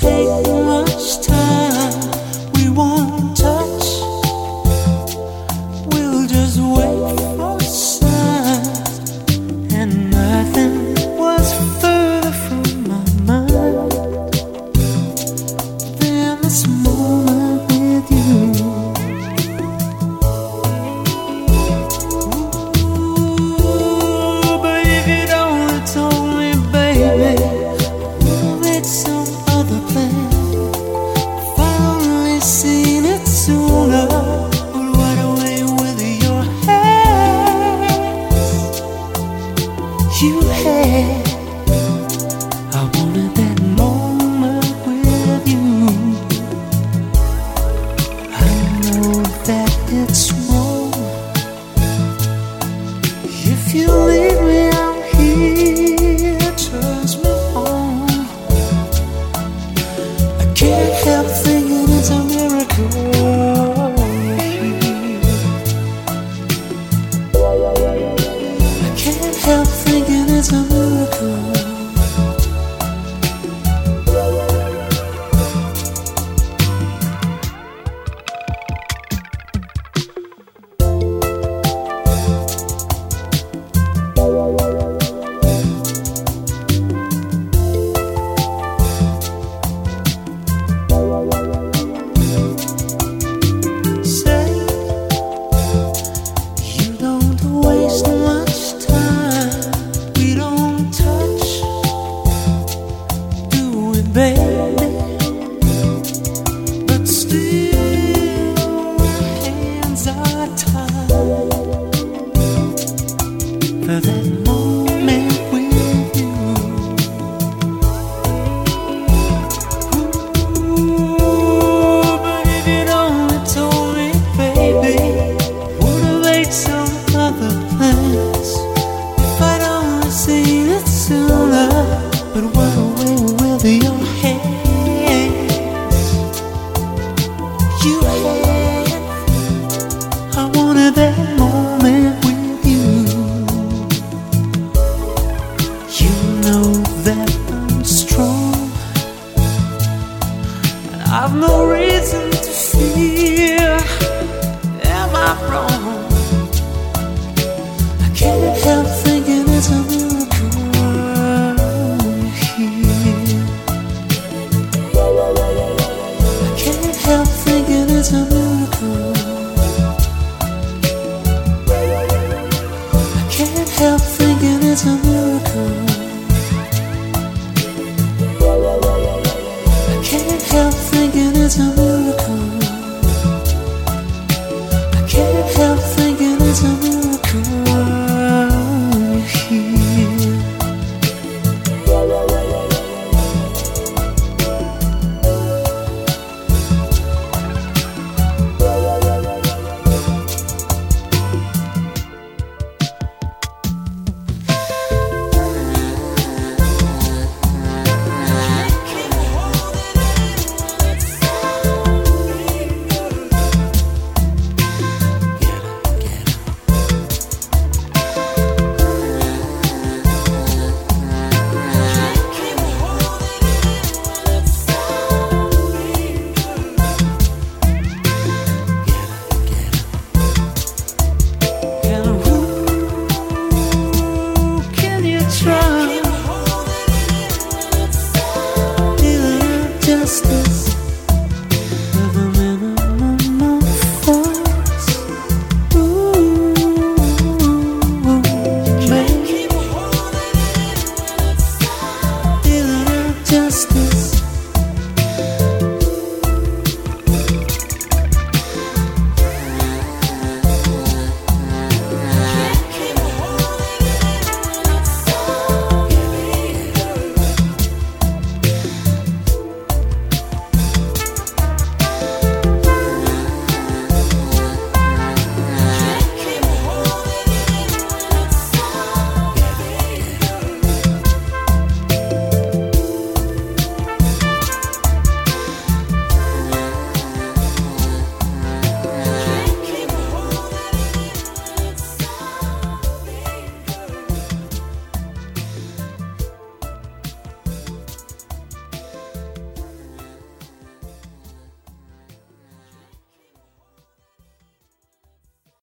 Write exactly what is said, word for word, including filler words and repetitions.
take much time. We won't touch. We'll just wait for signs. And nothing was further from my mind than this moment with you. Ooh, but if you'd only told me, baby, some other plan. If I only seen it sooner, would run away with your hands. You had, I wanted that moment with you. I know that it's wrong. If you leave me out here, trust me. Can't help thinking it's a miracle. I can't help thinking it's a miracle. Baby, but still our hands are tied for that moment with you. Ooh, but if you'd only told me, baby, would have made some other plans. If I'd only seen it sooner, but what away with your you had, I wanted that moment with you. You know that I'm strong, and I've no reason to fear. Am I wrong? I can't help thinking it's a miracle here. I can't help thinking it's a miracle. I can't help thinking it's a miracle. I can't help thinking it's a miracle. I can't help thinking it's a miracle here. Justice with a minimum of force. Ooh, make it justice.